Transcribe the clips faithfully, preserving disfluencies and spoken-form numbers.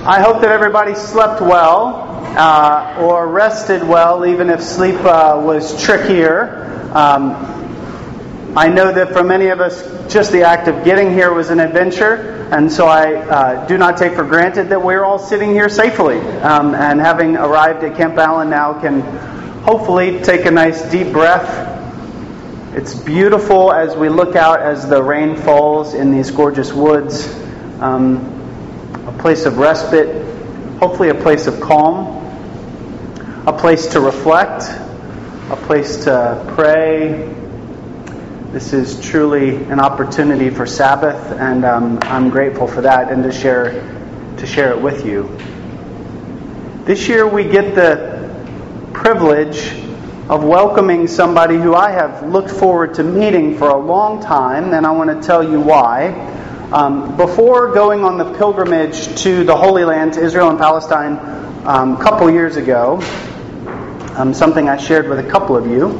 I hope that everybody slept well uh, or rested well, even if sleep uh, was trickier. Um, I know that for many of us, just the act of getting here was an adventure, and so I uh, do not take for granted that we're all sitting here safely. Um, and having arrived at Camp Allen now, can hopefully take a nice deep breath. It's beautiful as we look out as the rain falls in these gorgeous woods. Um, a place of respite, hopefully a place of calm, a place to reflect, a place to pray. This is truly an opportunity for Sabbath, and um, I'm grateful for that and to share to share it with you. This year we get the privilege of welcoming somebody who I have looked forward to meeting for a long time, and I want to tell you why. Um, before going on the pilgrimage to the Holy Land, to Israel and Palestine, um, a couple years ago, um, something I shared with a couple of you,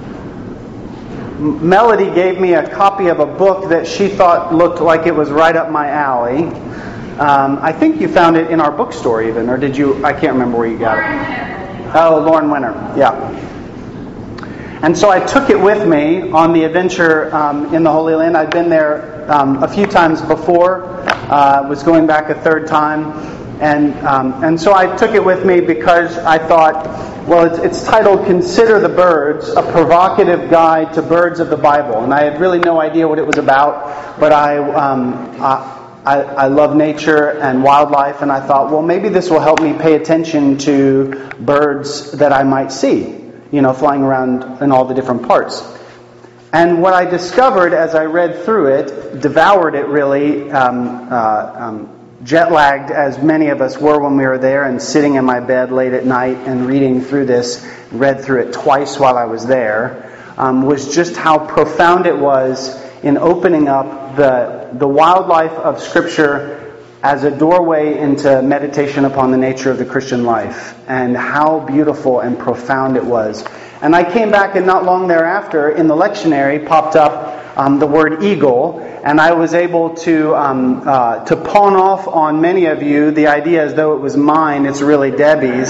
Melody gave me a copy of a book that she thought looked like it was right up my alley. Um, I think you found it in our bookstore even, or did you? I can't remember where you got it. Oh, Lauren Winter, yeah. And so I took it with me on the adventure um, in the Holy Land. I'd been there um, a few times before, uh, was going back a third time. And um, and so I took it with me because I thought, well, it's, it's titled Consider the Birds, a Provocative Guide to Birds of the Bible. And I had really no idea what it was about, but I, um, I, I, I love nature and wildlife, and I thought, well, maybe this will help me pay attention to birds that I might see, you know, flying around in all the different parts. And what I discovered as I read through it, devoured it really, um, uh, um, jet-lagged as many of us were when we were there, and sitting in my bed late at night and reading through this, read through it twice while I was there, um, was just how profound it was in opening up the the wildlife of Scripture as a doorway into meditation upon the nature of the Christian life, and how beautiful and profound it was. And I came back, and not long thereafter, in the lectionary popped up um, the word eagle, and I was able to um, uh, to pawn off on many of you the idea as though it was mine. It's really Debbie's.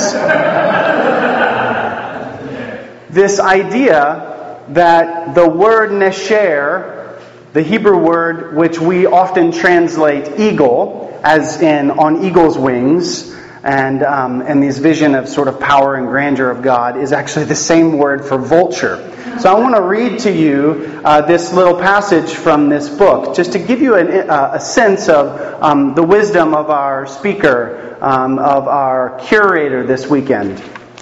This idea that the word nesher, the Hebrew word which we often translate eagle, as in on eagle's wings, and um, and this vision of sort of power and grandeur of God, is actually the same word for vulture. So I want to read to you uh, this little passage from this book, just to give you an, uh, a sense of um, the wisdom of our speaker, um, of our curator this weekend.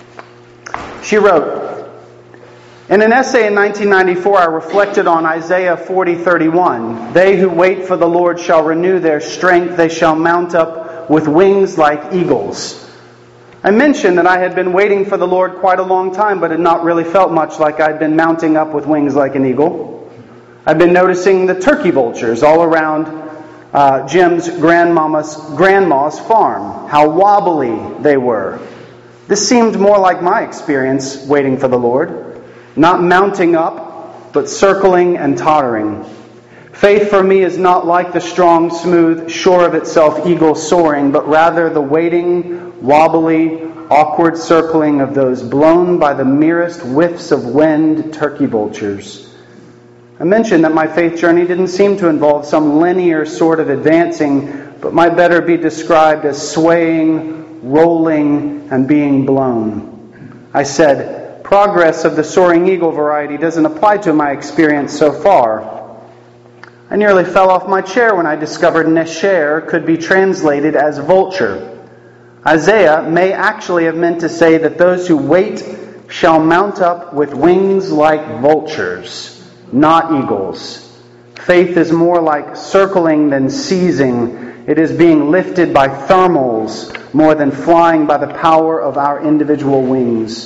She wrote, in an essay in nineteen ninety-four, I reflected on Isaiah forty thirty-one. They who wait for the Lord shall renew their strength. They shall mount up with wings like eagles. I mentioned that I had been waiting for the Lord quite a long time, but had not really felt much like I'd been mounting up with wings like an eagle. I'd been noticing the turkey vultures all around uh, Jim's grandmama's grandma's farm, how wobbly they were. This seemed more like my experience waiting for the Lord. Not mounting up, but circling and tottering. Faith for me is not like the strong, smooth, sure of itself eagle soaring, but rather the waiting, wobbly, awkward circling of those blown by the merest whiffs of wind turkey vultures. I mentioned that my faith journey didn't seem to involve some linear sort of advancing, but might better be described as swaying, rolling, and being blown. I said, progress of the soaring eagle variety doesn't apply to my experience so far. I nearly fell off my chair when I discovered nesher could be translated as vulture. Isaiah may actually have meant to say that those who wait shall mount up with wings like vultures, not eagles. Faith is more like circling than seizing. It is being lifted by thermals more than flying by the power of our individual wings.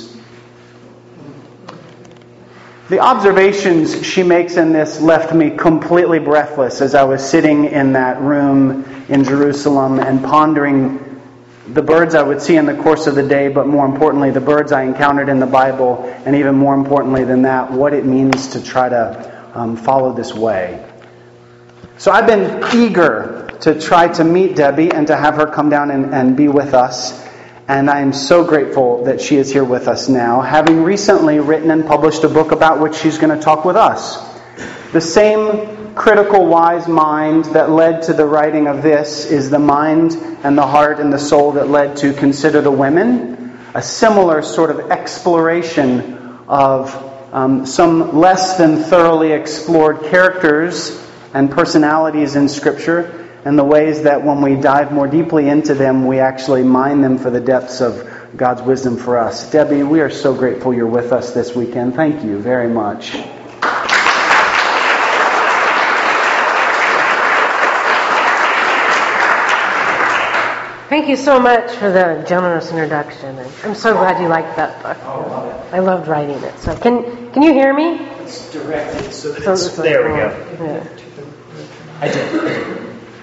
The observations she makes in this left me completely breathless as I was sitting in that room in Jerusalem and pondering the birds I would see in the course of the day, but more importantly, the birds I encountered in the Bible, and even more importantly than that, what it means to try to um, follow this way. So I've been eager to try to meet Debbie and to have her come down and, and be with us. And I am so grateful that she is here with us now, having recently written and published a book about which she's going to talk with us. The same critical, wise mind that led to the writing of this is the mind and the heart and the soul that led to Consider the Women, a similar sort of exploration of um, some less than thoroughly explored characters and personalities in Scripture, and the ways that when we dive more deeply into them, we actually mine them for the depths of God's wisdom for us. Debbie, we are so grateful you're with us this weekend. Thank you very much. Thank you so much for the generous introduction. I'm so glad you liked that book. Oh, I love it. I loved writing it. So can can you hear me? It's directed so that So it's, it's there we like, go. yeah. I did.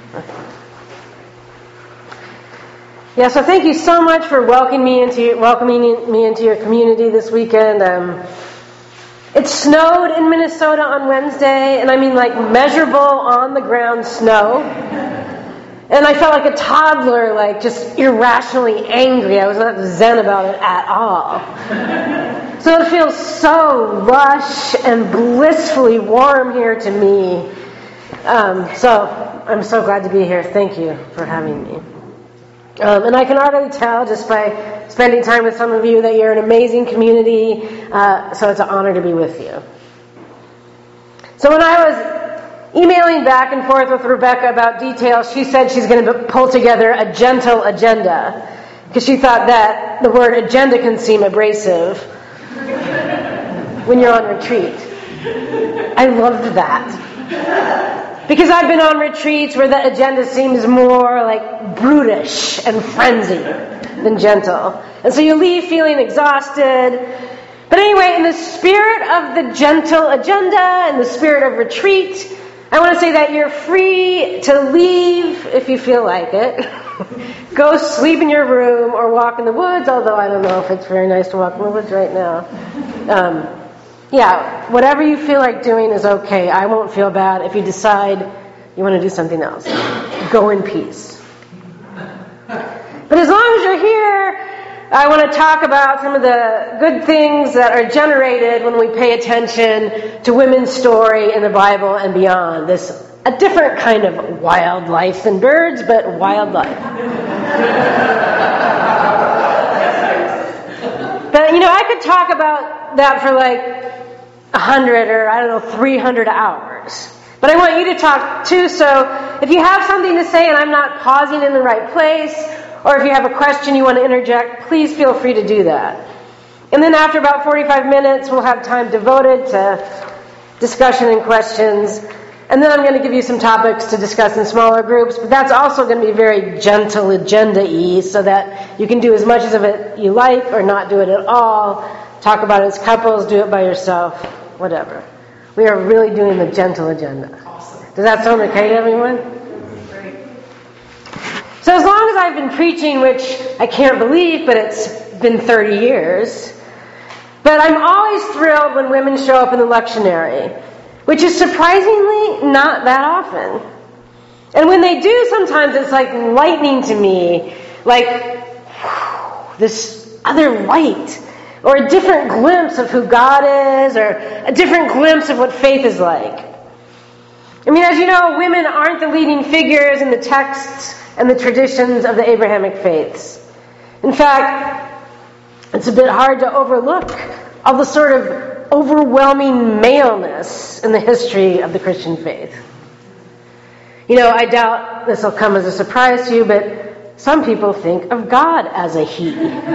Yeah, so thank you so much for welcoming me into welcoming me into your community this weekend. Um, it snowed in Minnesota on Wednesday, and I mean like measurable on the ground snow. And I felt like a toddler, like just irrationally angry. I was not zen about it at all. So it feels so lush and blissfully warm here to me. Um, so I'm so glad to be here. Thank you for having me. Um, and I can already tell just by spending time with some of you that you're an amazing community. Uh, so it's an honor to be with you. So when I was emailing back and forth with Rebecca about details, she said she's going to pull together a gentle agenda because she thought that the word agenda can seem abrasive when you're on retreat. I loved that. Because I've been on retreats where the agenda seems more like brutish and frenzied than gentle. And so you leave feeling exhausted. But anyway, in the spirit of the gentle agenda, in the spirit of retreat, I want to say that you're free to leave if you feel like it. Go sleep in your room or walk in the woods, although I don't know if it's very nice to walk in the woods right now. Um, yeah, whatever you feel like doing is okay. I won't feel bad if you decide you want to do something else. Go in peace. But as long as you're here, I want to talk about some of the good things that are generated when we pay attention to women's story in the Bible and beyond. This a different kind of wildlife than birds, but wildlife. But, you know, I could talk about that for like a hundred or, I don't know, three hundred hours. But I want you to talk too, so if you have something to say and I'm not pausing in the right place, or if you have a question you want to interject, please feel free to do that. And then after about forty-five minutes, we'll have time devoted to discussion and questions. And then I'm going to give you some topics to discuss in smaller groups, but that's also going to be very gentle agenda-y, so that you can do as much of it you like or not do it at all. Talk about it as couples, do it by yourself, whatever. We are really doing the gentle agenda. Awesome. Does that sound okay to everyone? Great. So as long as I've been preaching, which I can't believe, but it's been thirty years, but I'm always thrilled when women show up in the lectionary, which is surprisingly not that often. And when they do, sometimes it's like lightning to me, like whew, this other light, or a different glimpse of who God is, or a different glimpse of what faith is like. I mean, as you know, women aren't the leading figures in the texts and the traditions of the Abrahamic faiths. In fact, it's a bit hard to overlook all the sort of overwhelming maleness in the history of the Christian faith. You know, I doubt this will come as a surprise to you, but some people think of God as a he.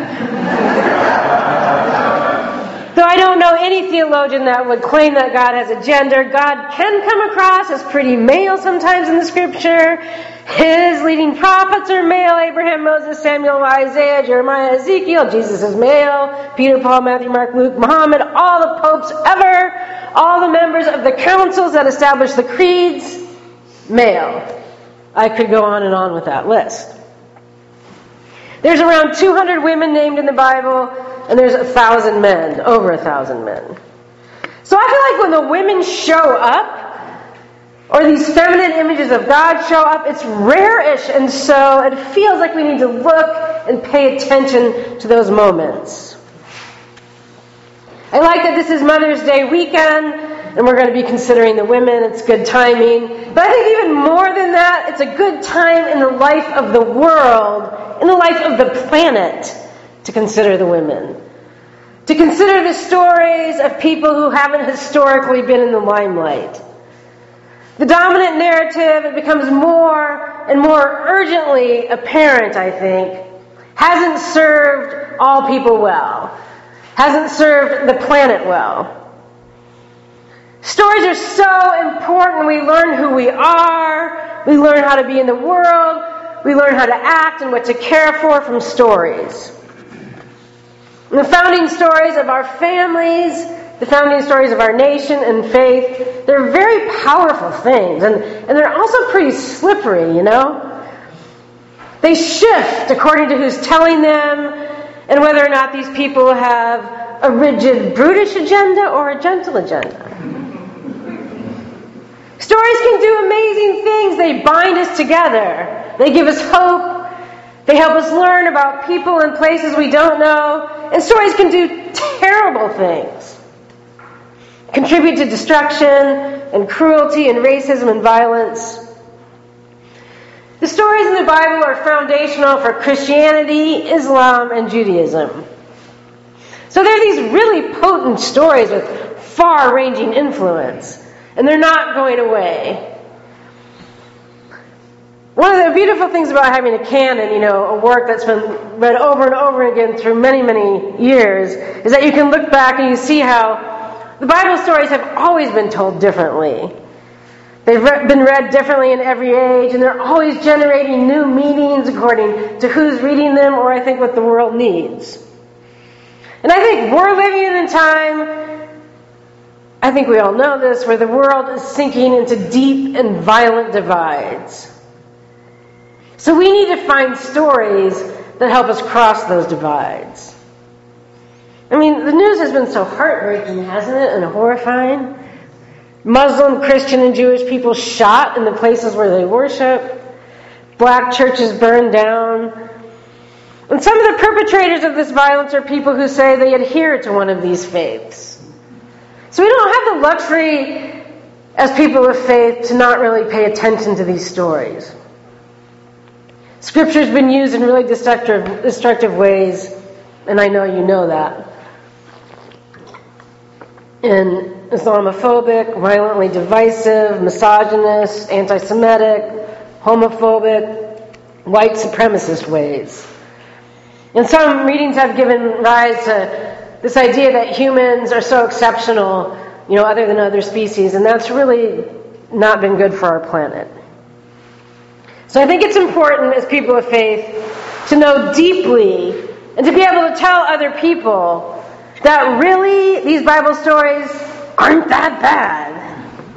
Though I don't know any theologian that would claim that God has a gender, God can come across as pretty male sometimes in the Scripture. His leading prophets are male: Abraham, Moses, Samuel, Isaiah, Jeremiah, Ezekiel. Jesus is male: Peter, Paul, Matthew, Mark, Luke, Muhammad, all the popes ever, all the members of the councils that established the creeds, male. I could go on and on with that list. There's around two hundred women named in the Bible, and there's a thousand men, over a thousand men. So I feel like when the women show up, or these feminine images of God show up, it's rare-ish, and so it feels like we need to look and pay attention to those moments. I like that this is Mother's Day weekend, and we're going to be considering the women. It's good timing. But I think even more than that, it's a good time in the life of the world, in the life of the planet, to consider the women. To consider the stories of people who haven't historically been in the limelight. The dominant narrative, it becomes more and more urgently apparent, I think, hasn't served all people well. Hasn't served the planet well. Stories are so important. We learn who we are. We learn how to be in the world. We learn how to act and what to care for from stories. And the founding stories of our families, the founding stories of our nation and faith, they're very powerful things. And, and they're also pretty slippery, you know? They shift according to who's telling them and whether or not these people have a rigid, brutish agenda or a gentle agenda. Stories can do amazing things. They bind us together. They give us hope. They help us learn about people and places we don't know. And stories can do terrible things. Contribute to destruction and cruelty and racism and violence. The stories in the Bible are foundational for Christianity, Islam, and Judaism. So they're these really potent stories with far-ranging influence. And they're not going away. One of the beautiful things about having a canon, you know, a work that's been read over and over again through many, many years, is that you can look back and you see how the Bible stories have always been told differently. They've re- been read differently in every age, and they're always generating new meanings according to who's reading them, or I think what the world needs. And I think we're living in a time, I think we all know this, where the world is sinking into deep and violent divides. So we need to find stories that help us cross those divides. I mean, the news has been so heartbreaking, hasn't it, and horrifying. Muslim, Christian, and Jewish people shot in the places where they worship. Black churches burned down. And some of the perpetrators of this violence are people who say they adhere to one of these faiths. So we don't have the luxury as people of faith to not really pay attention to these stories. Scripture's been used in really destructive, destructive ways, and I know you know that. In Islamophobic, violently divisive, misogynist, anti-Semitic, homophobic, white supremacist ways. And some readings have given rise to this idea that humans are so exceptional, you know, other than other species, and that's really not been good for our planet. So I think it's important as people of faith to know deeply and to be able to tell other people that really these Bible stories aren't that bad.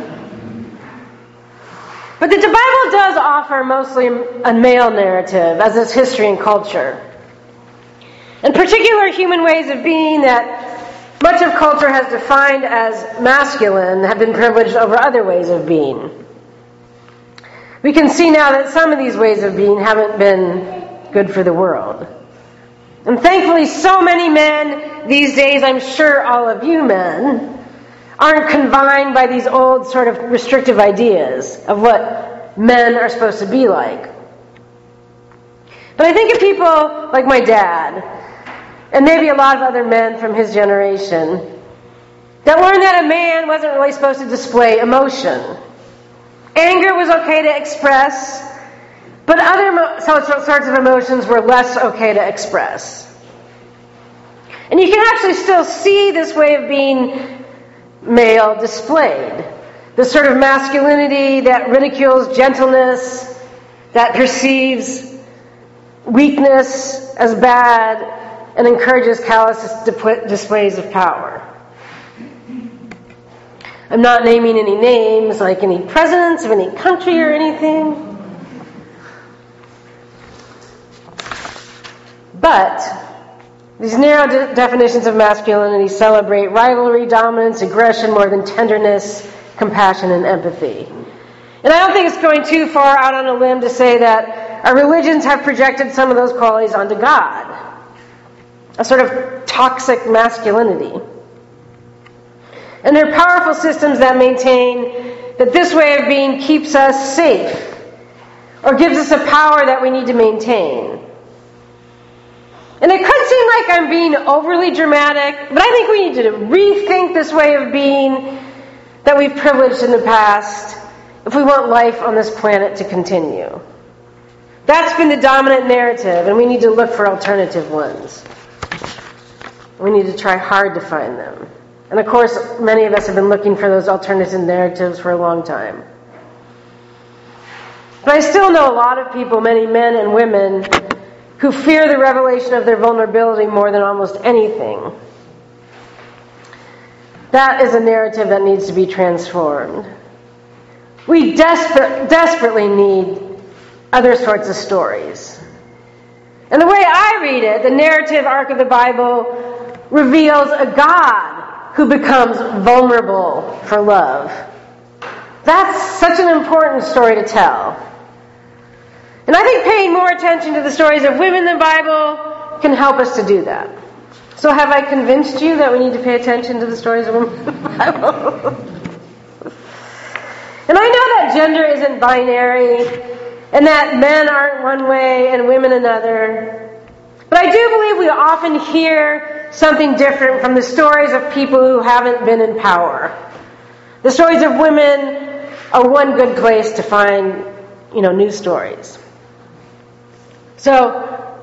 But that the Bible does offer mostly a male narrative, as is history and culture. And particular human ways of being that much of culture has defined as masculine have been privileged over other ways of being. We can see now that some of these ways of being haven't been good for the world. And thankfully, so many men these days, I'm sure all of you men, aren't confined by these old sort of restrictive ideas of what men are supposed to be like. But I think of people like my dad, and maybe a lot of other men from his generation, that learned that a man wasn't really supposed to display emotion. Anger was okay to express, but other mo- sorts of emotions were less okay to express. And you can actually still see this way of being male displayed. This sort of masculinity that ridicules gentleness, that perceives weakness as bad, and encourages callous displays of power. I'm not naming any names, like any presidents of any country or anything. But these narrow de- definitions of masculinity celebrate rivalry, dominance, aggression more than tenderness, compassion and empathy. And I don't think it's going too far out on a limb to say that our religions have projected some of those qualities onto God. A sort of toxic masculinity. And they're powerful systems that maintain that this way of being keeps us safe or gives us a power that we need to maintain. And it could seem like I'm being overly dramatic, but I think we need to rethink this way of being that we've privileged in the past if we want life on this planet to continue. That's been the dominant narrative, and we need to look for alternative ones. We need to try hard to find them. And of course, many of us have been looking for those alternative narratives for a long time. But I still know a lot of people, many men and women, who fear the revelation of their vulnerability more than almost anything. That is a narrative that needs to be transformed. We desper- desperately need other sorts of stories. And the way I read it, the narrative arc of the Bible reveals a God who becomes vulnerable for love. That's such an important story to tell. And I think paying more attention to the stories of women in the Bible can help us to do that. So have I convinced you that we need to pay attention to the stories of women in the Bible? And I know that gender isn't binary, and that men aren't one way and women another. But I do believe we often hear something different from the stories of people who haven't been in power. The stories of women are one good place to find, you know, new stories. So,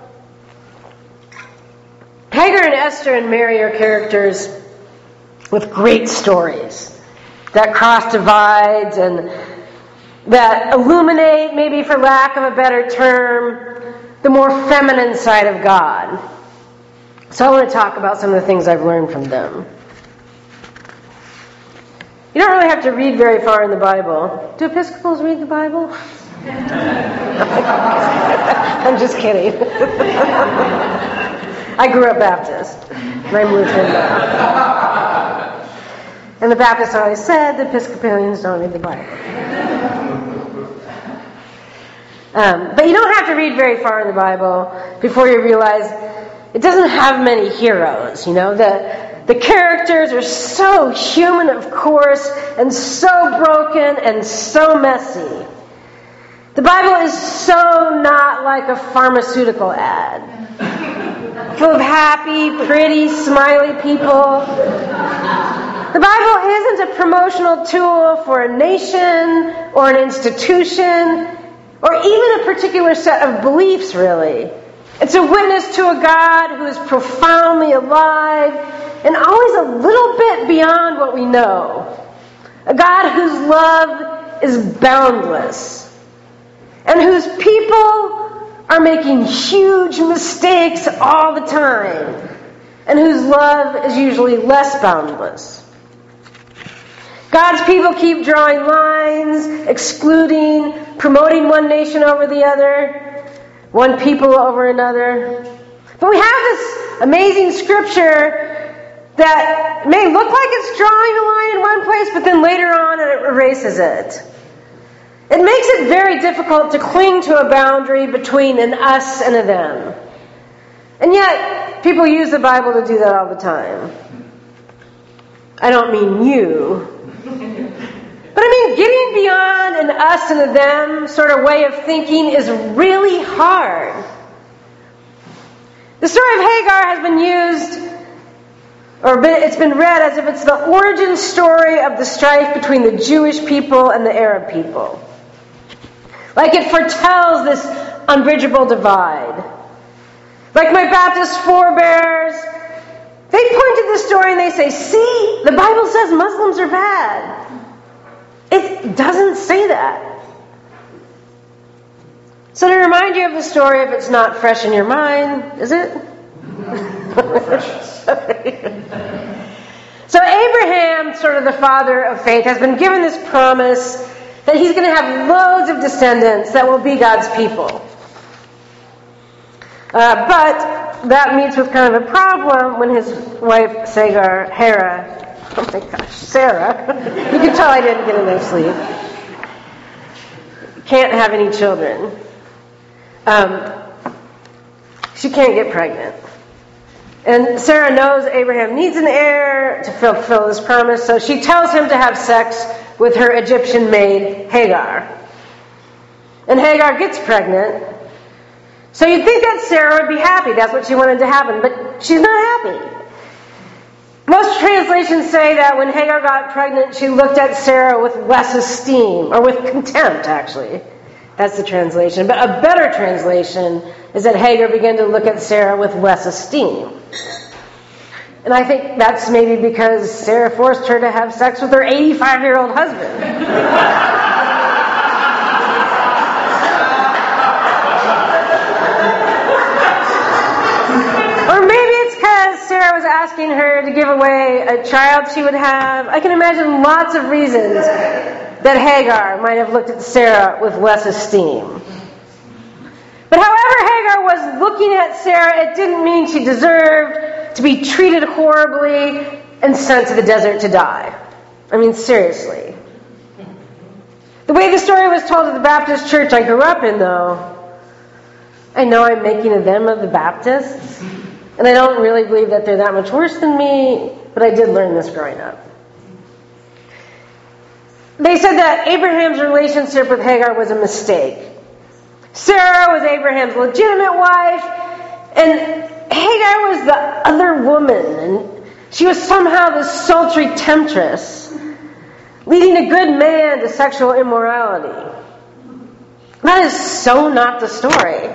Hagar and Esther and Mary are characters with great stories that cross divides and that illuminate, maybe for lack of a better term, the more feminine side of God. So I want to talk about some of the things I've learned from them. You don't really have to read very far in the Bible. Do Episcopals read the Bible? I'm just kidding. I grew up Baptist, and I'm Lutheran now. And the Baptists always said the Episcopalians don't read the Bible. Um, but you don't have to read very far in the Bible before you realize it doesn't have many heroes. You know, the the characters are so human, of course, and so broken and so messy. The Bible is so not like a pharmaceutical ad, full of happy, pretty, smiley people. The Bible isn't a promotional tool for a nation or an institution or even a particular set of beliefs, really. It's a witness to a God who is profoundly alive and always a little bit beyond what we know. A God whose love is boundless and whose people are making huge mistakes all the time and whose love is usually less boundless. God's people keep drawing lines, excluding, promoting one nation over the other, one people over another. But we have this amazing scripture that may look like it's drawing a line in one place, but then later on it erases it. It makes it very difficult to cling to a boundary between an us and a them. And yet, people use the Bible to do that all the time. I don't mean you. But I mean, getting beyond an us and a them sort of way of thinking is really hard. The story of Hagar has been used, or it's been read as if it's the origin story of the strife between the Jewish people and the Arab people. Like it foretells this unbridgeable divide. Like my Baptist forebears, they point to the story and they say, see, the Bible says Muslims are bad. It doesn't say that. So to remind you of the story, if it's not fresh in your mind, is it? So Abraham, sort of the father of faith, has been given this promise that he's going to have loads of descendants that will be God's people. Uh, but that meets with kind of a problem when his wife Sagar, Hera, Oh my gosh, Sarah. You can tell I didn't get enough sleep. Can't have any children. Um, she can't get pregnant. And Sarah knows Abraham needs an heir to fulfill his promise, so she tells him to have sex with her Egyptian maid, Hagar. And Hagar gets pregnant. So you'd think that Sarah would be happy. That's what she wanted to happen. But she's not happy. Most translations say that when Hagar got pregnant, she looked at Sarah with less esteem, or with contempt, actually. That's the translation. But a better translation is that Hagar began to look at Sarah with less esteem. And I think that's maybe because Sarah forced her to have sex with her eighty-five-year-old husband. Or maybe it's because Sarah was asking her to give away a child she would have. I can imagine lots of reasons that Hagar might have looked at Sarah with less esteem. But however Hagar was looking at Sarah, it didn't mean she deserved to be treated horribly and sent to the desert to die. I mean, seriously. The way the story was told at the Baptist church I grew up in, though, I know I'm making a them of the Baptists, and I don't really believe that they're that much worse than me, but I did learn this growing up. They said that Abraham's relationship with Hagar was a mistake. Sarah was Abraham's legitimate wife, and Hagar was the other woman, and she was somehow this sultry temptress, leading a good man to sexual immorality. That is so not the story.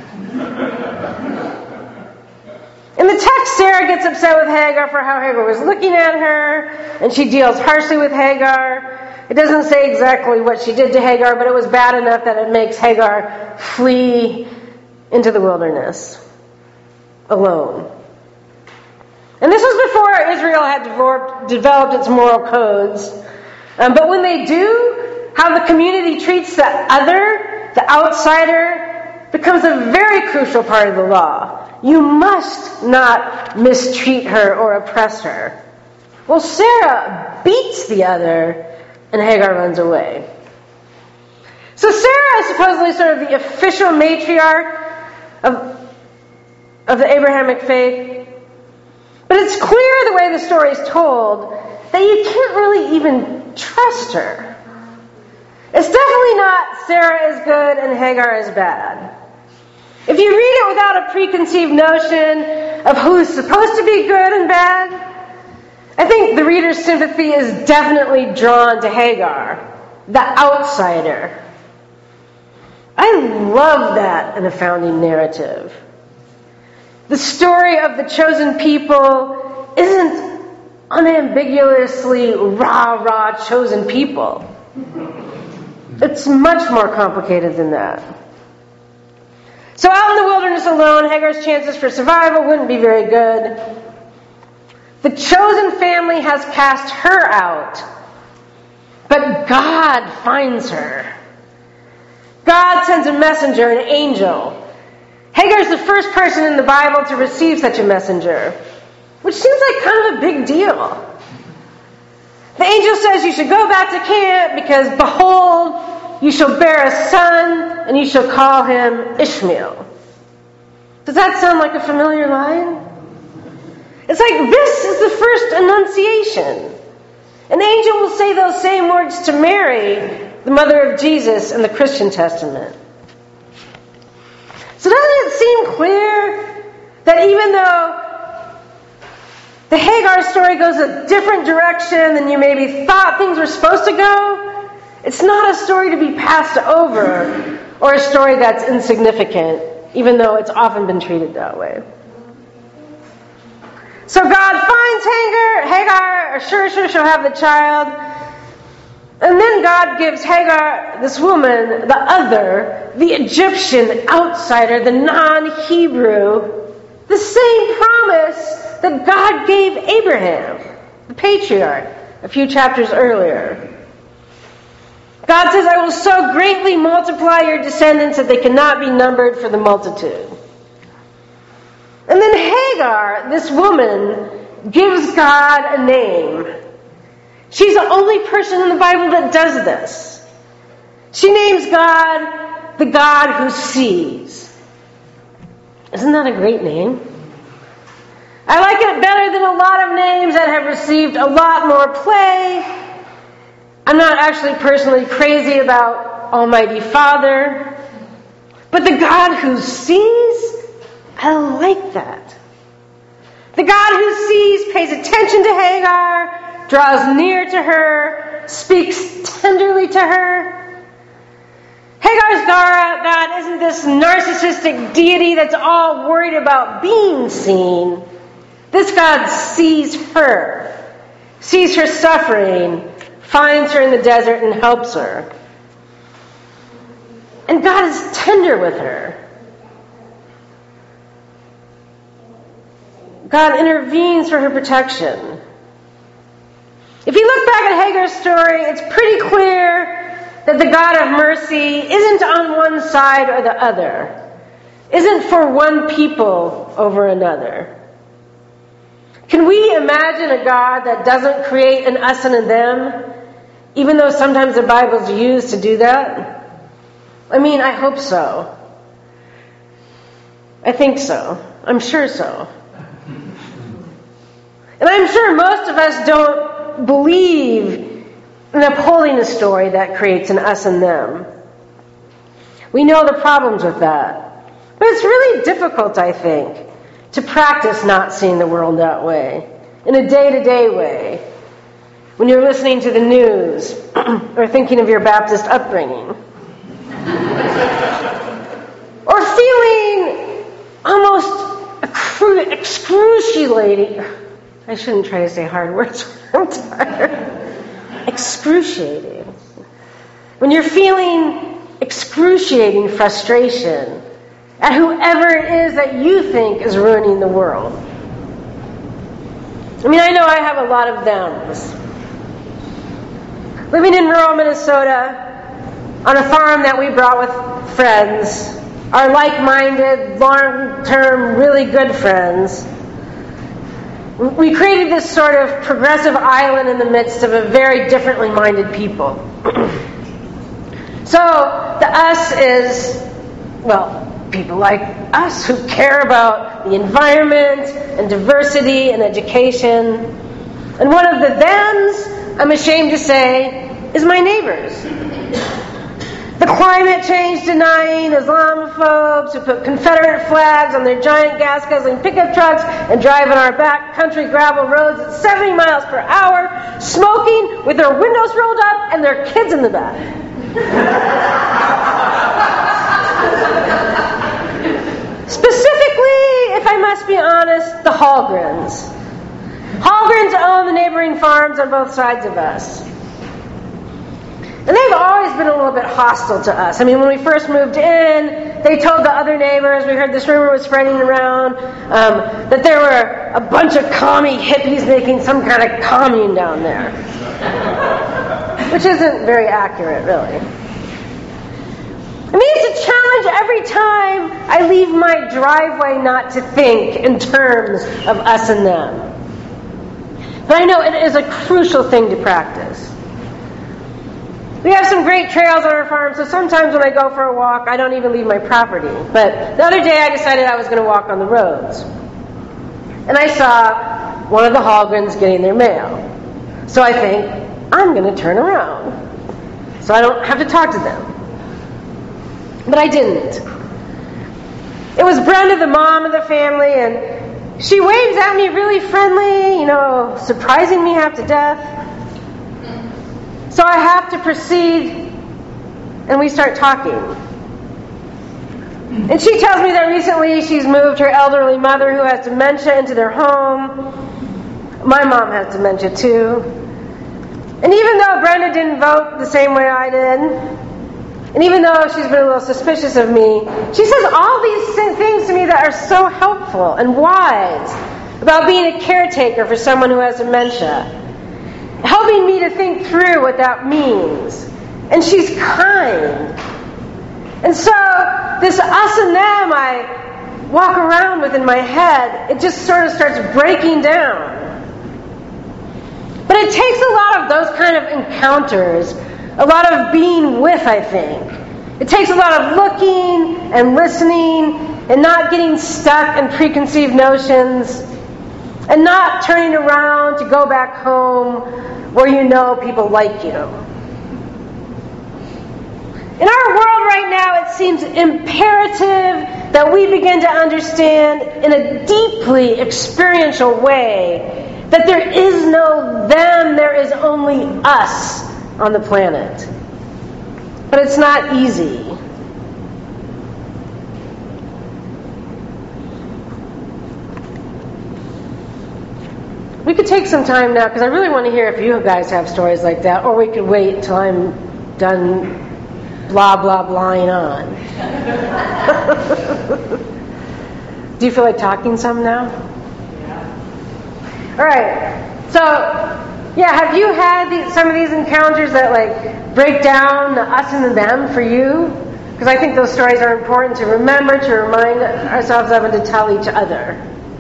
In the text, Sarah gets upset with Hagar for how Hagar was looking at her, and she deals harshly with Hagar. It doesn't say exactly what she did to Hagar, but it was bad enough that it makes Hagar flee into the wilderness alone. And this was before Israel had developed, developed its moral codes. Um, but when they do, how the community treats the other, the outsider, becomes a very crucial part of the law. You must not mistreat her or oppress her. Well, Sarah beats the other, and Hagar runs away. So Sarah is supposedly sort of the official matriarch of, of the Abrahamic faith. But it's clear the way the story is told that you can't really even trust her. It's definitely not Sarah is good and Hagar is bad. If you read it without a preconceived notion of who's supposed to be good and bad, I think the reader's sympathy is definitely drawn to Hagar, the outsider. I love that in a founding narrative. The story of the chosen people isn't unambiguously rah-rah chosen people. It's much more complicated than that. So out in the wilderness alone, Hagar's chances for survival wouldn't be very good. The chosen family has cast her out, but God finds her. God sends a messenger, an angel. Hagar's the first person in the Bible to receive such a messenger, which seems like kind of a big deal. The angel says you should go back to camp because, behold, you shall bear a son and you shall call him Ishmael. Does that sound like a familiar line? It's like this is the first annunciation. An angel will say those same words to Mary, the mother of Jesus in the Christian Testament. So doesn't it seem clear that even though the Hagar story goes a different direction than you maybe thought things were supposed to go, it's not a story to be passed over or a story that's insignificant, even though it's often been treated that way. So God finds Hagar, Hagar assures her she'll have the child, and then God gives Hagar, this woman, the other, the Egyptian outsider, the non-Hebrew, the same promise that God gave Abraham, the patriarch, a few chapters earlier. God says, I will so greatly multiply your descendants that they cannot be numbered for the multitude. And then Hagar, this woman, gives God a name, She's the only person in the Bible that does this. She names God the God who sees. Isn't that a great name? I like it better than a lot of names that have received a lot more play. I'm not actually personally crazy about Almighty Father, but the God who sees, I like that. The God who sees pays attention to Hagar, draws near to her, speaks tenderly to her. Hagar's God isn't this narcissistic deity that's all worried about being seen. This God sees her, sees her suffering, finds her in the desert and helps her. And God is tender with her. God intervenes for her protection. If you look back at Hagar's story, it's pretty clear that the God of mercy isn't on one side or the other, isn't for one people over another. Can we imagine a God that doesn't create an us and a them, even though sometimes the Bible's used to do that? I mean, I hope so. I think so. I'm sure so. And I'm sure most of us don't believe in upholding a story that creates an us and them. We know the problems with that. But it's really difficult, I think, to practice not seeing the world that way, in a day-to-day way, when you're listening to the news or thinking of your Baptist upbringing. Or feeling almost excruciating. I shouldn't try to say hard words. I'm tired. Excruciating. When you're feeling excruciating frustration at whoever it is that you think is ruining the world. I mean, I know I have a lot of thems. Living in rural Minnesota, on a farm that we brought with friends, our like-minded, long-term, really good friends, we created this sort of progressive island in the midst of a very differently minded people. So, the us is, well, people like us who care about the environment and diversity and education. And one of the thems, I'm ashamed to say, is my neighbors. The climate change denying Islamophobes who put Confederate flags on their giant gas guzzling pickup trucks and drive on our back country gravel roads at seventy miles per hour, smoking with their windows rolled up and their kids in the back. Specifically, if I must be honest, the Hallgrens. Hallgrens own the neighboring farms on both sides of us. And they've always been a little bit hostile to us. I mean, when we first moved in, they told the other neighbors, we heard this rumor was spreading around, um, that there were a bunch of commie hippies making some kind of commune down there. Which isn't very accurate, really. I mean, it's a challenge every time I leave my driveway not to think in terms of us and them. But I know it is a crucial thing to practice. We have some great trails on our farm, so sometimes when I go for a walk, I don't even leave my property. But the other day I decided I was going to walk on the roads. And I saw one of the Hallgrens getting their mail. So I think, I'm going to turn around, so I don't have to talk to them. But I didn't. It was Brenda, the mom of the family, and she waves at me really friendly, you know, surprising me half to death. So I have to proceed, and we start talking. And she tells me that recently she's moved her elderly mother who has dementia into their home. My mom has dementia too. And even though Brenda didn't vote the same way I did, and even though she's been a little suspicious of me, she says all these things to me that are so helpful and wise about being a caretaker for someone who has dementia, helping me to think through what that means. And she's kind. And so this us and them I walk around with in my head, it just sort of starts breaking down. But But it takes a lot of those kind of encounters, a lot of being with, I think. It takes a lot of looking and listening and not getting stuck in preconceived notions and not turning around to go back home where you know people like you. In our world right now, it seems imperative that we begin to understand in a deeply experiential way that there is no them, there is only us on the planet. But it's not easy. We could take some time now, because I really want to hear if you guys have stories like that, or we could wait till I'm done blah, blah, blahing on. Do you feel like talking some now? Yeah. All right. So, yeah, have you had these, some of these encounters that, like, break down the us and the them for you? Because I think those stories are important to remember, to remind ourselves of, and to tell each other.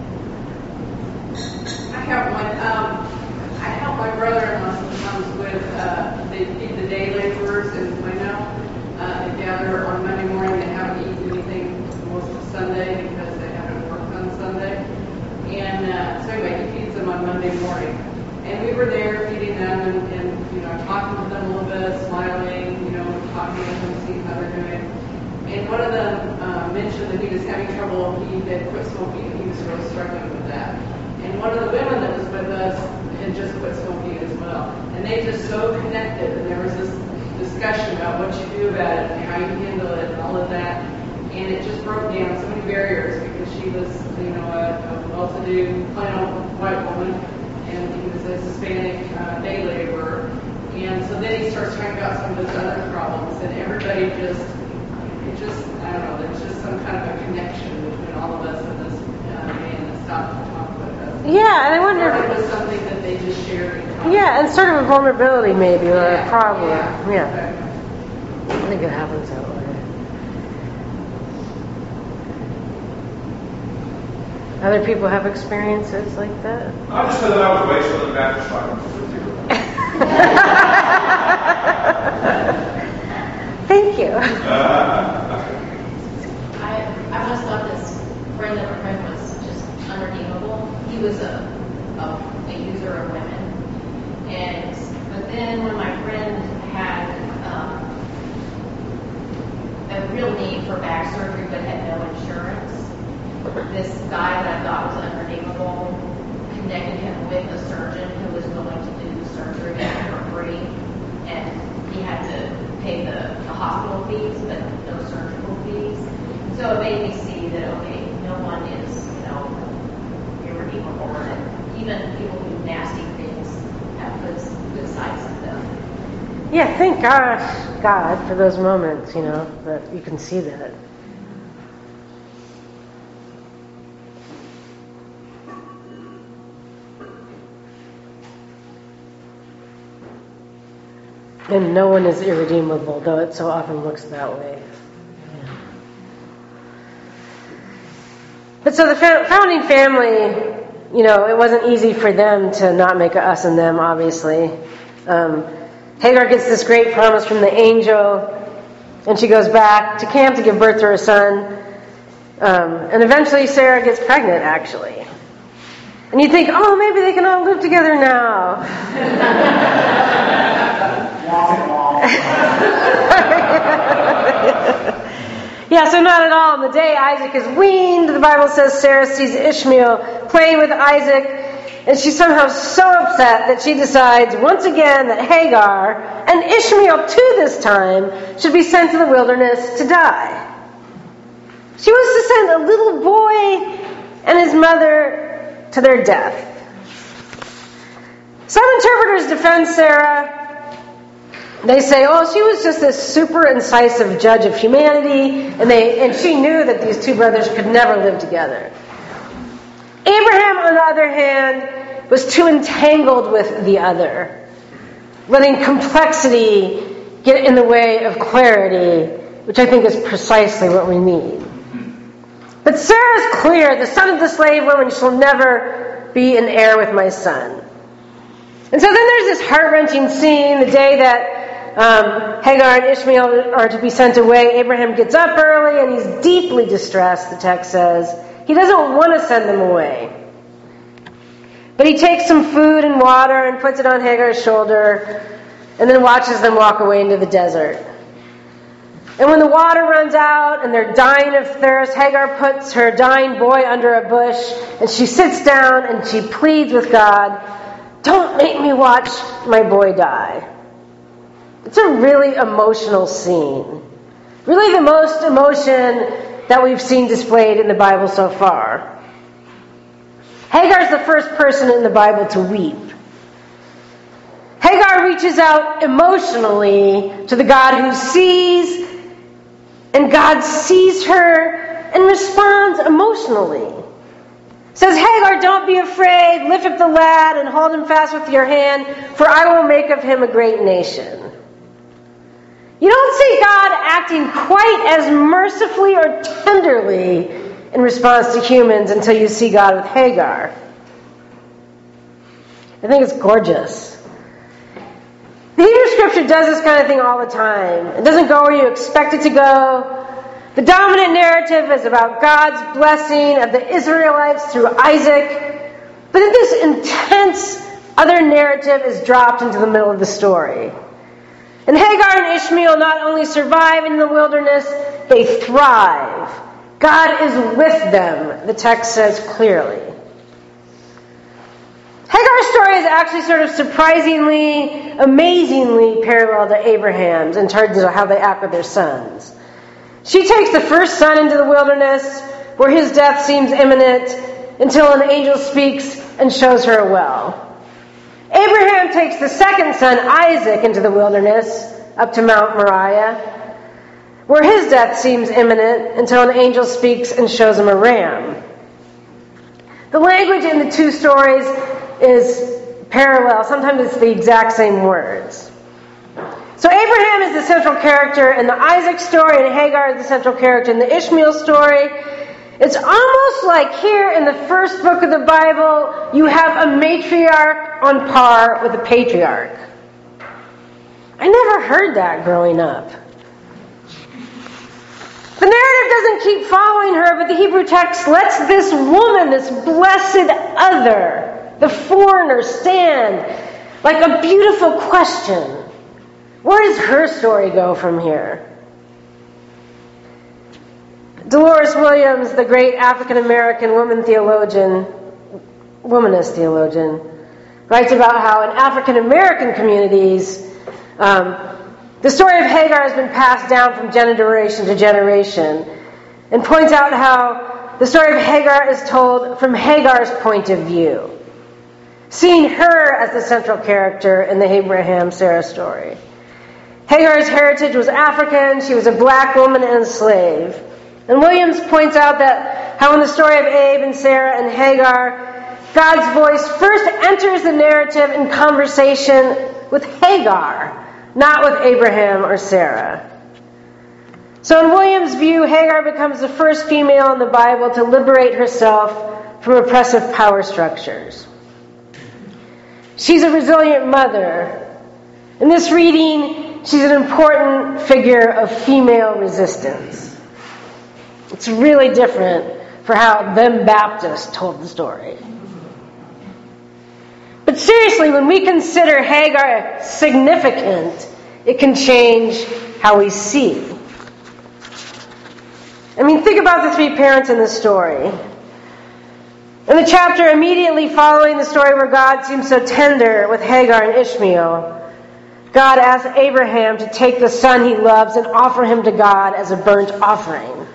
I have one. Um, I help my brother-in-law sometimes with, uh, they feed the day laborers in Plano. Uh, they gather on Monday morning. They haven't eaten anything most of Sunday because they haven't worked on Sunday. And uh, so anyway, he feeds them on Monday morning. And we were there feeding them and, and you know, talking to them a little bit, smiling, you know, talking to them, seeing how they're doing. And one of them uh, mentioned that he was having trouble. He had quit smoking. He was really struggling with that. And one of the women that was with us had just quit smoking as well. And they just so connected. And there was this discussion about what you do about it and how you handle it and all of that. And it just broke down so many barriers because she was, you know, a, a well-to-do, plain old white woman. And he was a Hispanic uh, day laborer. And so then he starts talking about some of his other problems. And everybody just, it just, I don't know, there's just some kind of a connection between all of us and this uh, man that stopped to talk with us. Yeah, and I wonder if it was something that they just shared. Yeah, and sort of a vulnerability maybe, or Yeah. a problem. Yeah. Yeah. Exactly. I think it happens that way. Other people have experiences like that? I just said that I was wasted on the Baptist Bible. Thank you. I I must thought this friend of a friend was just unredeemable. He was a, a a user of women, and but then when my friend had um, a real need for back surgery but had no insurance, this guy that I thought was unredeemable connected him with a surgeon who was willing to do the surgery for free, and he had to pay the, the hospital fees, but no surgical fees. So it made me see that, okay, no one is, you know, irredeemable, and even people who do nasty things have good, good sides of them. Yeah, thank gosh, God, for those moments, you know, that you can see that. And no one is irredeemable, though it so often looks that way. Yeah. But so the founding family, you know, it wasn't easy for them to not make a us and them, obviously. Um, Hagar gets this great promise from the angel, and she goes back to camp to give birth to her son. Um, and eventually Sarah gets pregnant, actually. And you think, oh, maybe they can all live together now. Yeah, so not at all. On the day Isaac is weaned, the Bible says Sarah sees Ishmael playing with Isaac, and she's somehow so upset that she decides once again that Hagar, and Ishmael too this time, should be sent to the wilderness to die. She was to send a little boy and his mother to their death. Some interpreters defend Sarah. They say, oh, she was just this super incisive judge of humanity, and they and she knew that these two brothers could never live together. Abraham, on the other hand, was too entangled with the other, letting complexity get in the way of clarity, which I think is precisely what we need. But Sarah's clear, the son of the slave woman shall never be an heir with my son. And so then there's this heart-wrenching scene, the day that um, Hagar and Ishmael are to be sent away. Abraham gets up early and he's deeply distressed, the text says. He doesn't want to send them away. But he takes some food and water and puts it on Hagar's shoulder and then watches them walk away into the desert. And when the water runs out and they're dying of thirst, Hagar puts her dying boy under a bush and she sits down and she pleads with God, "Don't make me watch my boy die." It's a really emotional scene. Really the most emotion that we've seen displayed in the Bible so far. Hagar's the first person in the Bible to weep. Hagar reaches out emotionally to the God who sees, and God sees her and responds emotionally. Says, "Hagar, don't be afraid. Lift up the lad and hold him fast with your hand, for I will make of him a great nation." You don't see God acting quite as mercifully or tenderly in response to humans until you see God with Hagar. I think it's gorgeous. The Hebrew Scripture does this kind of thing all the time. It doesn't go where you expect it to go. The dominant narrative is about God's blessing of the Israelites through Isaac. But then this intense other narrative is dropped into the middle of the story. And Hagar and Ishmael not only survive in the wilderness, they thrive. God is with them, the text says clearly. Hagar's story is actually sort of surprisingly, amazingly parallel to Abraham's in terms of how they act with their sons. She takes the first son into the wilderness, where his death seems imminent, until an angel speaks and shows her a well. Abraham takes the second son, Isaac, into the wilderness, up to Mount Moriah, where his death seems imminent until an angel speaks and shows him a ram. The language in the two stories is parallel. Sometimes it's the exact same words. So Abraham is the central character in the Isaac story, and Hagar is the central character in the Ishmael story. It's almost like here in the first book of the Bible, you have a matriarch on par with a patriarch. I never heard that growing up. The narrative doesn't keep following her, but the Hebrew text lets this woman, this blessed other, the foreigner, stand like a beautiful question. Where does her story go from here? Dolores Williams, the great African-American woman theologian, womanist theologian, writes about how in African-American communities, um, the story of Hagar has been passed down from generation to generation, and points out how the story of Hagar is told from Hagar's point of view, seeing her as the central character in the Abraham-Sarah story. Hagar's heritage was African. She was a black woman and a slave. And Williams points out that how in the story of Abe and Sarah and Hagar, God's voice first enters the narrative in conversation with Hagar, not with Abraham or Sarah. So in Williams' view, Hagar becomes the first female in the Bible to liberate herself from oppressive power structures. She's a resilient mother. In this reading, she's an important figure of female resistance. It's really different for how them Baptists told the story. But seriously, when we consider Hagar significant, it can change how we see. I mean, think about the three parents in the story. In the chapter immediately following the story where God seems so tender with Hagar and Ishmael, God asks Abraham to take the son he loves and offer him to God as a burnt offering.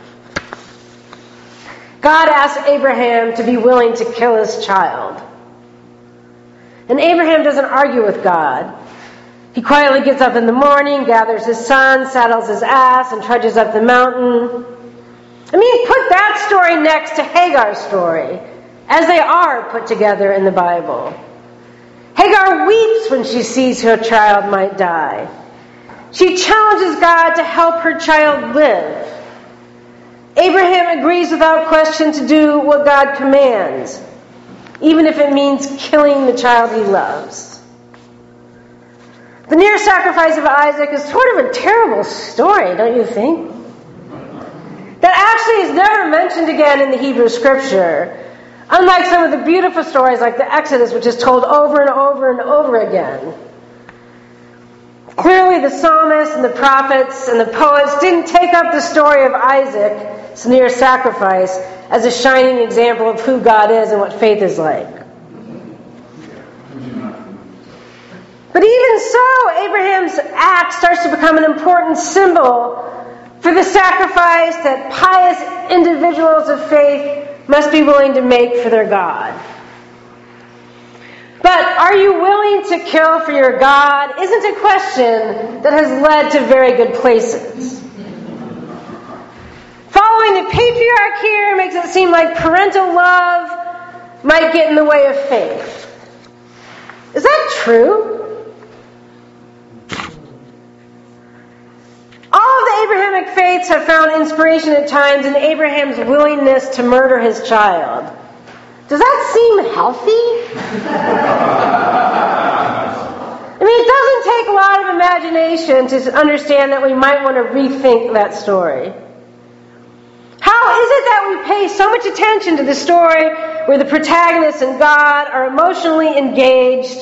God asks Abraham to be willing to kill his child. And Abraham doesn't argue with God. He quietly gets up in the morning, gathers his son, saddles his ass, and trudges up the mountain. I mean, put that story next to Hagar's story, as they are put together in the Bible. Hagar weeps when she sees her child might die. She challenges God to help her child live. Abraham agrees without question to do what God commands, even if it means killing the child he loves. The near sacrifice of Isaac is sort of a terrible story, don't you think? That actually is never mentioned again in the Hebrew Scripture, unlike some of the beautiful stories like the Exodus, which is told over and over and over again. Clearly the psalmists and the prophets and the poets didn't take up the story of Isaac's near sacrifice as a shining example of who God is and what faith is like. But even so, Abraham's act starts to become an important symbol for the sacrifice that pious individuals of faith must be willing to make for their God. But are you willing to kill for your God isn't a question that has led to very good places. Following the patriarch here makes it seem like parental love might get in the way of faith. Is that true? All of the Abrahamic faiths have found inspiration at times in Abraham's willingness to murder his child. Does that seem healthy? I mean, it doesn't take a lot of imagination to understand that we might want to rethink that story. How is it that we pay so much attention to the story where the protagonist and God are emotionally engaged?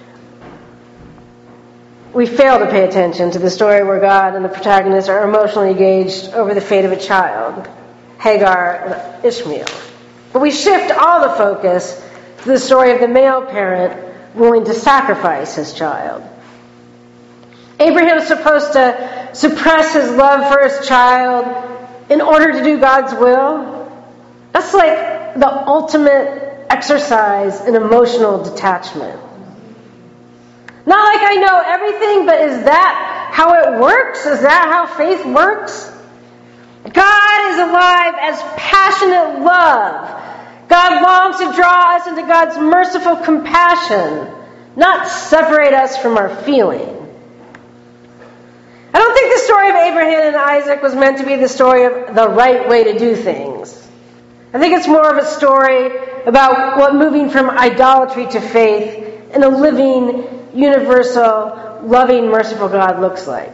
We fail to pay attention to the story where God and the protagonist are emotionally engaged over the fate of a child, Hagar and Ishmael. But we shift all the focus to the story of the male parent willing to sacrifice his child. Abraham is supposed to suppress his love for his child in order to do God's will. That's like the ultimate exercise in emotional detachment. Not like I know everything, but is that how it works? Is that how faith works? God is alive as passionate love. God longs to draw us into God's merciful compassion, not separate us from our feeling. I don't think the story of Abraham and Isaac was meant to be the story of the right way to do things. I think it's more of a story about what moving from idolatry to faith in a living, universal, loving, merciful God looks like.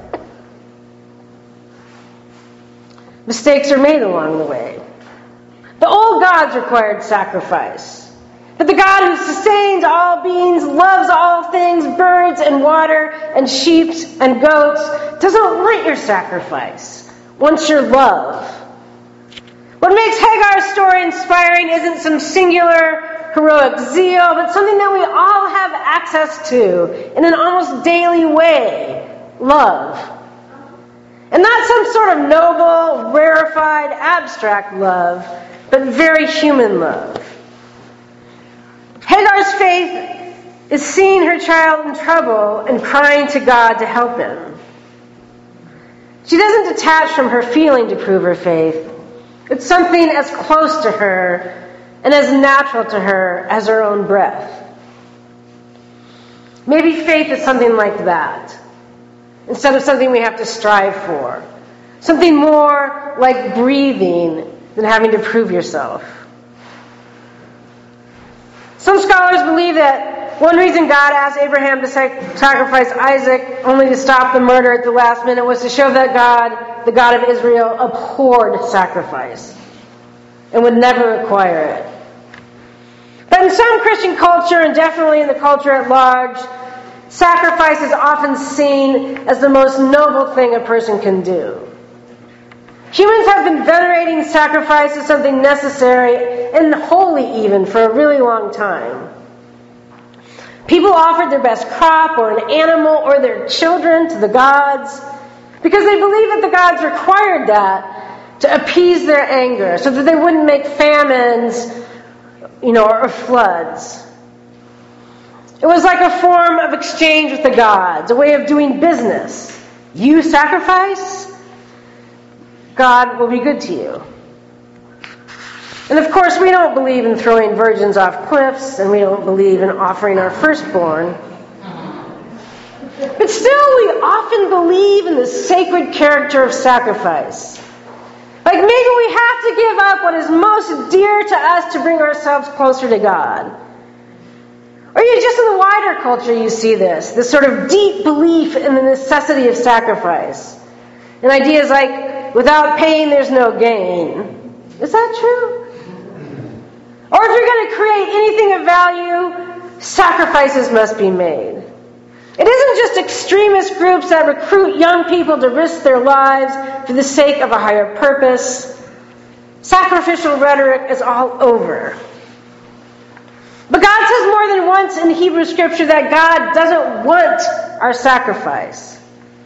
Mistakes are made along the way. The old gods required sacrifice. But the God who sustains all beings, loves all things, birds and water and sheep and goats, doesn't want your sacrifice, wants your love. What makes Hagar's story inspiring isn't some singular heroic zeal, but something that we all have access to in an almost daily way, love. And not some sort of noble, rarefied, abstract love, but very human love. Hagar's faith is seeing her child in trouble and crying to God to help him. She doesn't detach from her feeling to prove her faith. It's something as close to her and as natural to her as her own breath. Maybe faith is something like that, instead of something we have to strive for. Something more like breathing than having to prove yourself. Some scholars believe that one reason God asked Abraham to sac- sacrifice Isaac only to stop the murder at the last minute was to show that God, the God of Israel, abhorred sacrifice and would never require it. But in some Christian culture, and definitely in the culture at large, sacrifice is often seen as the most noble thing a person can do. Humans have been venerating sacrifice as something necessary and holy even for a really long time. People offered their best crop or an animal or their children to the gods because they believed that the gods required that to appease their anger so that they wouldn't make famines, you know, or floods. It was like a form of exchange with the gods, a way of doing business. You sacrifice, God will be good to you. And of course, we don't believe in throwing virgins off cliffs, and we don't believe in offering our firstborn. But still, we often believe in the sacred character of sacrifice. Like maybe we have to give up what is most dear to us to bring ourselves closer to God. Or you just in the wider culture you see this, this sort of deep belief in the necessity of sacrifice. And ideas like, without pain there's no gain. Is that true? Or if you're going to create anything of value, sacrifices must be made. It isn't just extremist groups that recruit young people to risk their lives for the sake of a higher purpose. Sacrificial rhetoric is all over. But God says more than once in Hebrew Scripture that God doesn't want our sacrifice.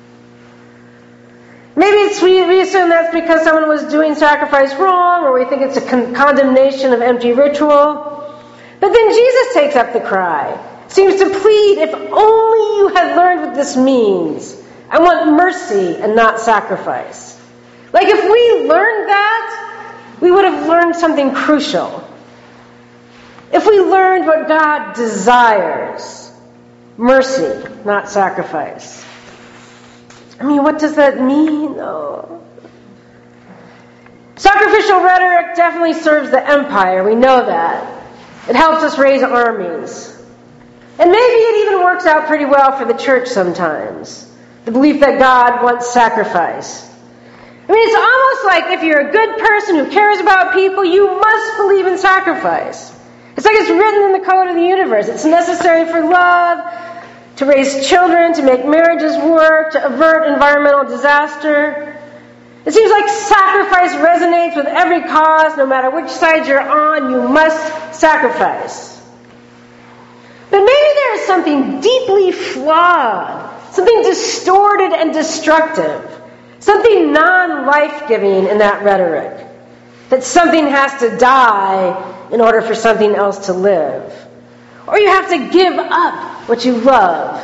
Maybe it's, we, we assume that's because someone was doing sacrifice wrong, or we think it's a con- condemnation of empty ritual. But then Jesus takes up the cry. Seems to plead, if only you had learned what this means. I want mercy and not sacrifice. Like if we learned that, we would have learned something crucial. If we learned what God desires, mercy, not sacrifice. I mean, what does that mean, though? Sacrificial rhetoric definitely serves the empire. We know that. It helps us raise armies. And maybe it even works out pretty well for the church sometimes. The belief that God wants sacrifice. I mean, it's almost like if you're a good person who cares about people, you must believe in sacrifice. It's like it's written in the code of the universe. It's necessary for love, to raise children, to make marriages work, to avert environmental disaster. It seems like sacrifice resonates with every cause. No matter which side you're on, you must sacrifice. But maybe there is something deeply flawed, something distorted and destructive, something non-life-giving in that rhetoric. That something has to die in order for something else to live. Or you have to give up what you love.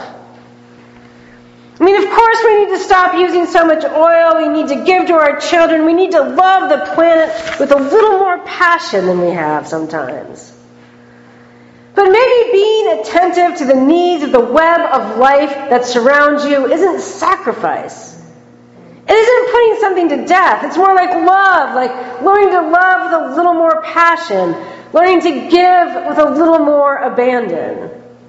I mean, of course we need to stop using so much oil. We need to give to our children. We need to love the planet with a little more passion than we have sometimes. But maybe being attentive to the needs of the web of life that surrounds you isn't sacrifice. It isn't putting something to death. It's more like love, like learning to love with a little more passion, learning to give with a little more abandon.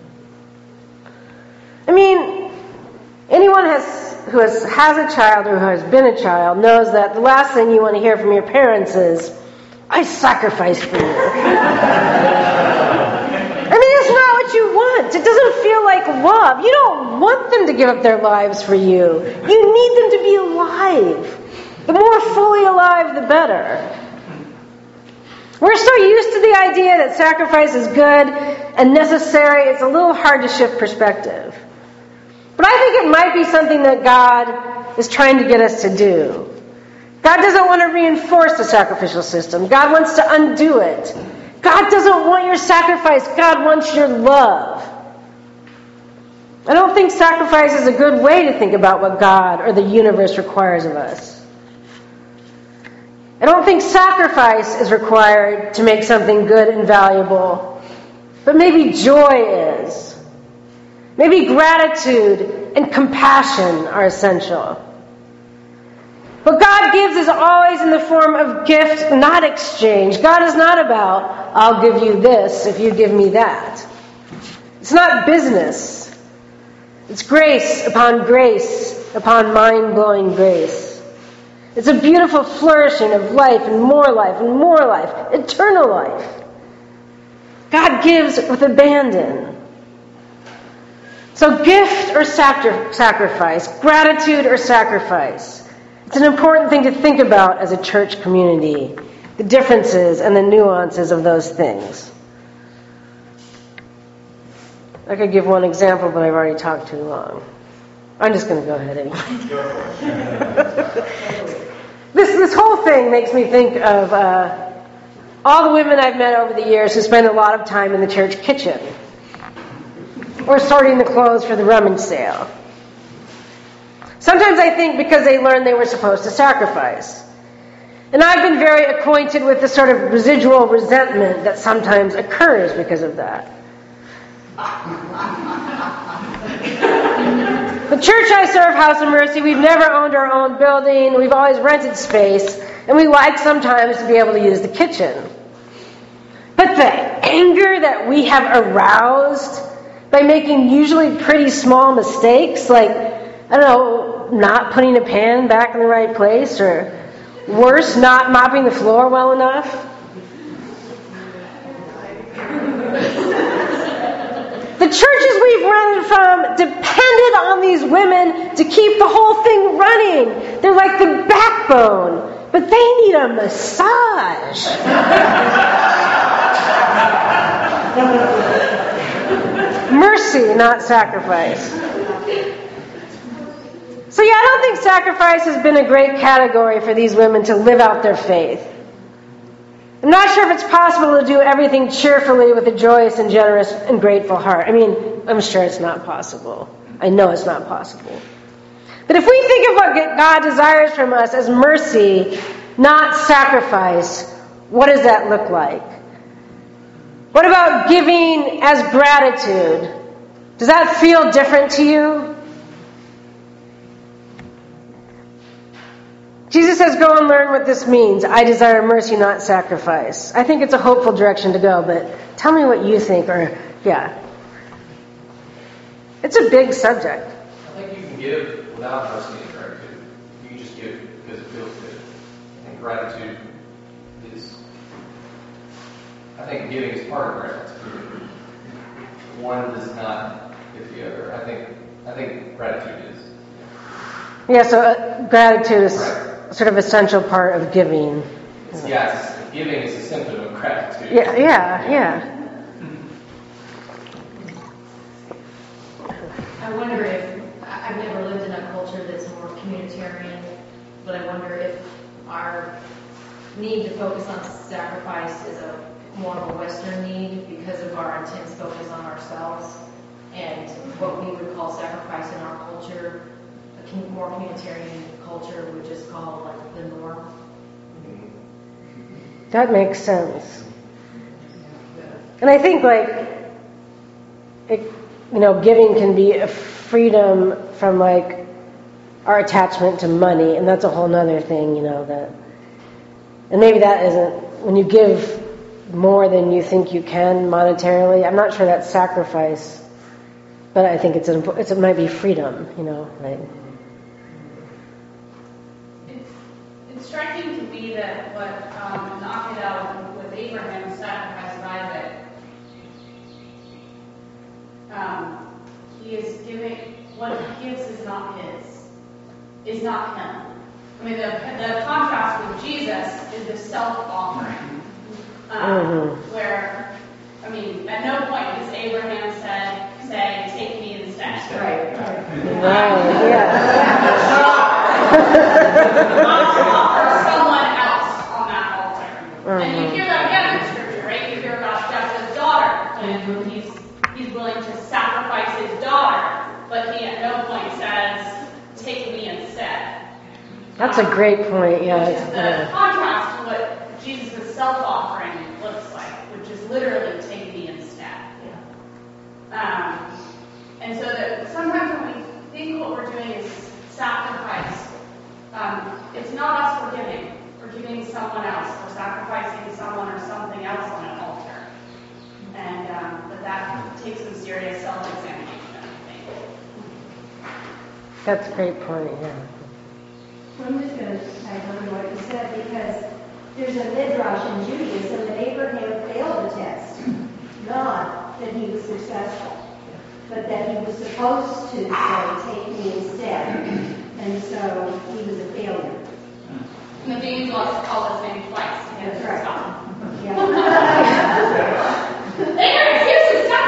I mean, anyone has, who has, has a child or who has been a child knows that the last thing you want to hear from your parents is, I sacrificed for you. I mean, it's not what you want. It doesn't feel like love. You don't want them to give up their lives for you. You need them to be alive. The more fully alive, the better. We're so used to the idea that sacrifice is good and necessary, it's a little hard to shift perspective. But I think it might be something that God is trying to get us to do. God doesn't want to reinforce the sacrificial system. God wants to undo it. God doesn't want your sacrifice. God wants your love. I don't think sacrifice is a good way to think about what God or the universe requires of us. I don't think sacrifice is required to make something good and valuable, but maybe joy is. Maybe gratitude and compassion are essential. What God gives is always in the form of gift, not exchange. God is not about, I'll give you this if you give me that. It's not business. It's grace upon grace upon mind-blowing grace. It's a beautiful flourishing of life and more life and more life, eternal life. God gives with abandon. So gift or sacri- sacrifice, gratitude or sacrifice. It's an important thing to think about as a church community, the differences and the nuances of those things. I could give one example, but I've already talked too long. I'm just going to go ahead anyway. this this whole thing makes me think of uh, all the women I've met over the years who spend a lot of time in the church kitchen or sorting the clothes for the rummage sale. Sometimes I think because they learned they were supposed to sacrifice. And I've been very acquainted with the sort of residual resentment that sometimes occurs because of that. The church I serve, House of Mercy, we've never owned our own building. We've always rented space. And we like sometimes to be able to use the kitchen. But the anger behavior that we have aroused by making usually pretty small mistakes, like, I don't know, not putting a pan back in the right place, or worse, not mopping the floor well enough. The churches we've run from depended on these women to keep the whole thing running. They're like the backbone, but they need a massage. Mercy, not sacrifice. So yeah, I don't think sacrifice has been a great category for these women to live out their faith. I'm not sure if it's possible to do everything cheerfully with a joyous and generous and grateful heart. I mean, I'm sure it's not possible. I know it's not possible. But if we think of what God desires from us as mercy, not sacrifice, what does that look like? What about giving as gratitude? Does that feel different to you? Jesus says, go and learn what this means. I desire mercy, not sacrifice. I think it's a hopeful direction to go, but tell me what you think, or, yeah. It's a big subject. I think you can give without mercy and gratitude. You can just give because it feels good. And gratitude is, I think giving is part of gratitude. One does not give the other. I think, I think gratitude is. Yeah, so uh, gratitude is Right. sort of essential part of giving. It's, yeah, it's, giving is a symptom of gratitude. Yeah, yeah, yeah. I wonder if, I- I've never lived in a culture that's more communitarian, but I wonder if our need to focus on sacrifice is a more of a Western need because of our intense focus on ourselves, and what we would call sacrifice in our culture, a com- more communitarian culture would just call like the norm. That makes sense. And I think, like, it, you know, giving can be a freedom from, like, our attachment to money, and that's a whole nother thing, you know, that, and maybe that isn't, when you give more than you think you can monetarily, I'm not sure that's sacrifice, but I think it's, an, it's it might be freedom, you know, right? It's, it's striking to me that what um, in the Akedah with Abraham's sacrifice of Isaac, um, he is giving, what he gives is not his, is not him. I mean, the, the contrast with Jesus is the self-offering, um, Mm-hmm. where, I mean, at no point does Abraham said, say, take me instead. Right, right. Right, yeah. Offer someone else on that altar. And you hear that again in Scripture, right? You hear about Jephtha's daughter, and he's he's willing to sacrifice his daughter, but he at no point says, take me instead. That's a great point, yeah. Which is It's, the uh, contrast to what Jesus' self-offering looks like, which is literally take me instead. Um, and so that sometimes when we think what we're doing is sacrifice, um, it's not us forgiving. We're giving someone else. We're sacrificing someone or something else on an altar. And um, but that takes some serious self-examination, I think. that's a great point, yeah. I'm just going to tag on to what you said, because there's a midrash in Judaism that Abraham failed the test. Not that he was successful, but that he was supposed to say, take me instead. And so he was a failure. And the beings lost to call his name twice to get That's to right. stop. Yeah. There, here's stop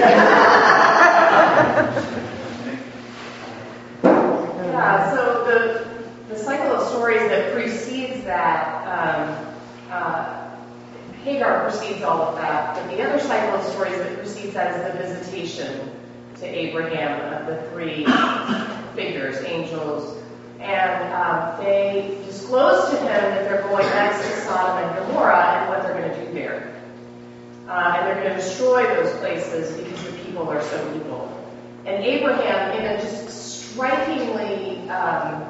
Yeah, so the the cycle of stories that precedes that, um, uh, Hagar precedes all of that, but the other cycle of stories that precedes that is the visitation to Abraham of the three figures, angels, and um, they disclose to him that they're going next to Sodom and Gomorrah and what they're going to do there. Uh, and they're going to destroy those places because the people are so evil. And Abraham, in a just strikingly um,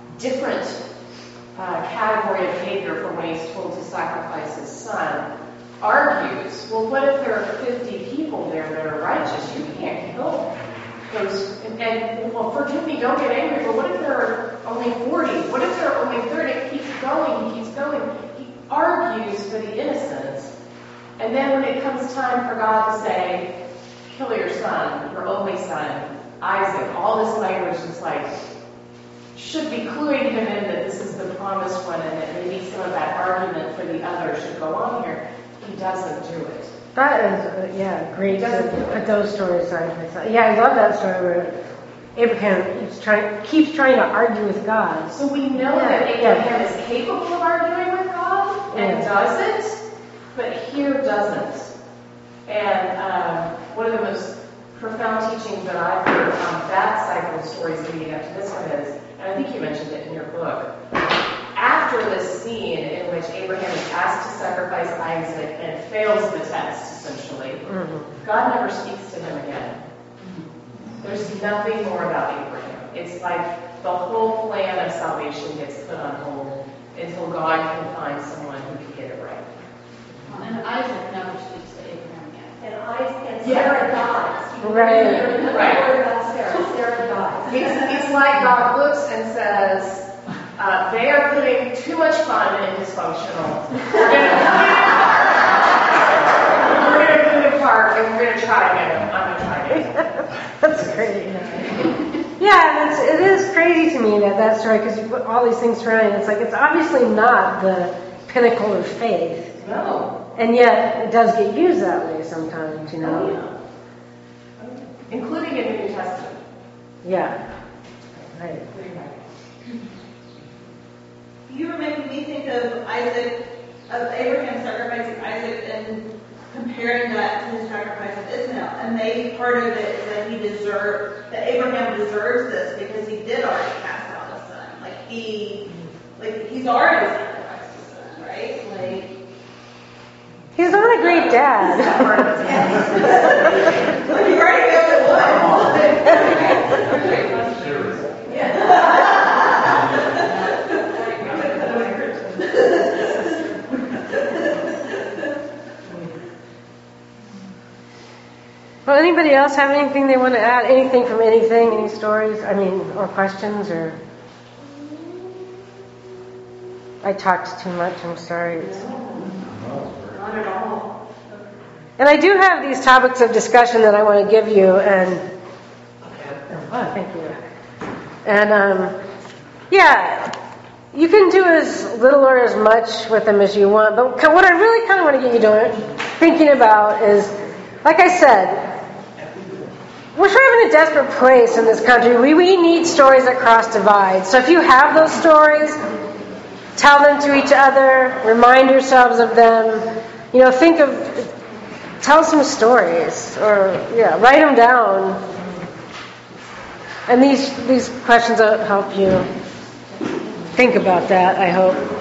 different uh, category of behavior from when he's told to sacrifice his son, argues, well, what if there are fifty people there that are righteous? You can't kill those. And, and well, forgive me, don't get angry, but what if there are only forty? What if there are only thirty? It keeps going, he keeps going. He argues for the innocent. And then when it comes time for God to say, kill your son, your only son, Isaac, all this language is like, should be cluing him in that this is the promised one and that maybe some of that argument for the other should go on here. He doesn't do it. That is, uh, yeah, great to put those stories side by side. Yeah, I love that story where Abraham keeps trying, keeps trying to argue with God. So we know Yeah, that Abraham yeah. is capable of arguing with God and Yeah. does it, but here doesn't. And um, one of the most profound teachings that I've heard on that cycle of stories leading up to this one is, and I think you mentioned it in your book, after this scene in which Abraham is asked to sacrifice Isaac and fails the test, essentially, mm-hmm. God never speaks to him again. There's nothing more about Abraham. It's like the whole plan of salvation gets put on hold until God can find someone who can get it right. And Isaac never speaks to Abraham again. And Isaac and Sarah dies. Right. Right. What about Sarah? Sarah dies. It's, it's like God looks and says, uh, they are putting too much fun in dysfunctional. We're going to put it apart and we're going to try again. I'm going to try again. That's great. Yeah, that's, it is crazy to me that that story, because you put all these things surrounding it. It's like, it's obviously not the pinnacle of faith. No. And yet, it does get used that way sometimes, you know? Oh, yeah. Including in the New Testament. Yeah. Right. You were making me think of Isaac, of Abraham sacrificing Isaac and comparing that to his sacrifice of Ishmael. And maybe part of it is that he deserved, that Abraham deserves this because he did already cast out his son. Like he, like he's already sacrificed his son, right? Like he's not a great dad. like you already know it was. Well, anybody else have anything they want to add? Anything from anything? Any stories? I mean, or questions? Or I talked too much. I'm sorry. It's... Not at all. And I do have these topics of discussion that I want to give you. And oh, thank you. And um, yeah, you can do as little or as much with them as you want. But what I really kind of want to get you doing, thinking about, is, like I said, we're sort of in a desperate place in this country. We, we need stories that cross divides. So if you have those stories, tell them to each other, remind yourselves of them. You know, think of, tell some stories, or yeah, write them down. And these these questions will help you think about that, I hope.